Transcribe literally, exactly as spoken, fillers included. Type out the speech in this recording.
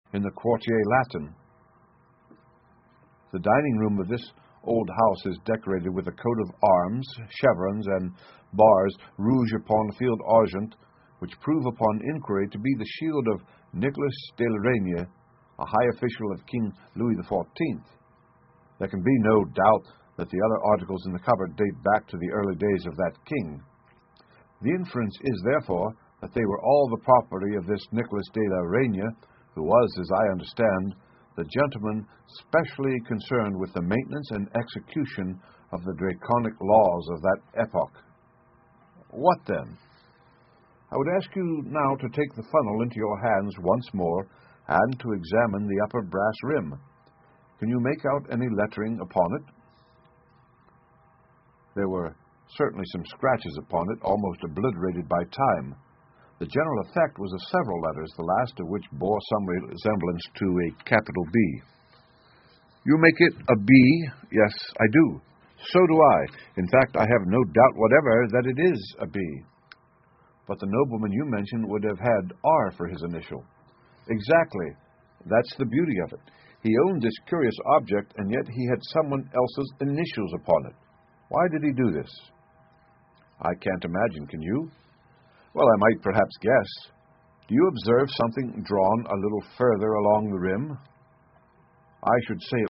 in the Quartier Latin. The dining room of this old house is decorated with a coat of arms, chevrons, and bars rouge upon field argent, which prove upon inquiry to be the shield of Nicholas de la Reynie, a high official of King Louis the Fourteenth. There can be no doubt that the other articles in the cupboard date back to the early days of that king. The inference is, therefore, that they were all the property of this Nicholas de la Reynie, who was, as I understand, the gentleman specially concerned with the maintenance and execution of the draconic laws of that epoch. What then? I would ask you now to take the funnel into your hands once more and to examine the upper brass rim. Can you make out any lettering upon it? There were certainly some scratches upon it, almost obliterated by time. The general effect was of several letters, the last of which bore some resemblance to a capital B. You make it a B? Yes, I do. So do I. In fact, I have no doubt whatever that it is a B. But the nobleman you mentioned would have had R for his initial. Exactly. That's the beauty of it. He owned this curious object, and yet he had someone else's initials upon it. Why did he do this? I can't imagine, can you? Well, I might perhaps guess. Do you observe something drawn a little further along the rim? I should say